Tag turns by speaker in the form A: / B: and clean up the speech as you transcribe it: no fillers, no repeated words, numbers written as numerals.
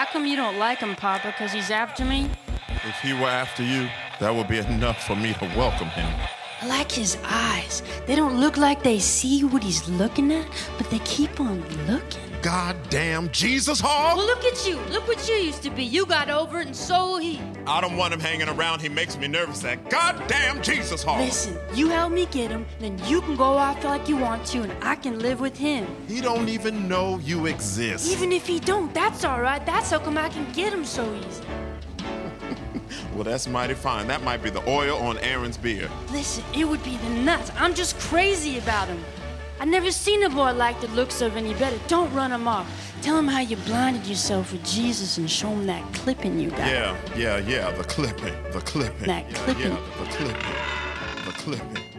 A: come you don't like him, Papa? Because he's after me?
B: If he were after you, that would be enough for me to welcome him.
A: I like his eyes. They don't look like they see what he's looking at, but they keep on looking.
B: Goddamn Jesus Hall!
A: Well, look at you. Look what you used to be. You got over it, and so will he.
B: I don't want him hanging around. He makes me nervous. That goddamn Jesus Hall!
A: Listen, you help me get him, then you can go off like you want to, and I can live with him.
B: He don't even know you exist.
A: Even if he don't, that's all right. That's how come I can get him so easy.
B: Well, that's mighty fine. That might be the oil on Aaron's beard.
A: Listen, it would be the nuts. I'm just crazy about him. I never seen a boy like the looks of any better. Don't run him off. Tell him how you blinded yourself with Jesus and show him that clipping you got.
B: Yeah, the clipping.
A: That clipping.
B: Yeah, the clipping.